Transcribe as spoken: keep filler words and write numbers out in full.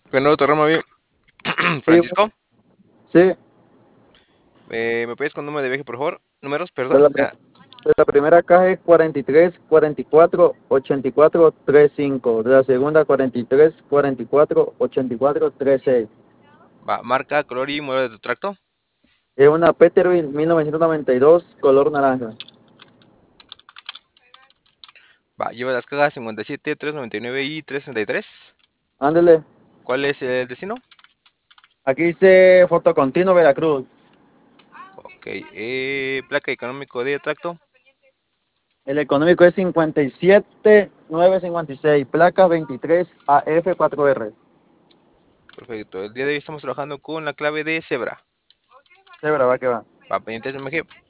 ¿Qué nuevo terreno bien? Sí, Francisco, sí, de eh, ¿me puedes con número de viaje, por favor? Números, perdón. la, pri- Ah, de la primera caja es cuarenta y tres, cuarenta y cuatro, ochenta y cuatro, treinta y cinco. De la segunda cuarenta y tres, cuarenta y cuatro, ochenta y cuatro, treinta y seis. va, marca, color y modelo de tu tracto. Es una Peterbilt mil novecientos noventa y dos, color naranja. Va, lleva las cajas cincuenta y siete, trescientos noventa y nueve y trescientos sesenta y tres. Ándele, ¿Cuál es el destino? aquí dice Fotocontinuo Veracruz. Ok, eh, placa económico de tracto. El económico es cincuenta y siete, novecientos cincuenta y seis, placa veintitrés A F cuatro R. Perfecto, el día de hoy estamos trabajando con la clave de cebra. Chévere, va que va. Va, pendientes M G.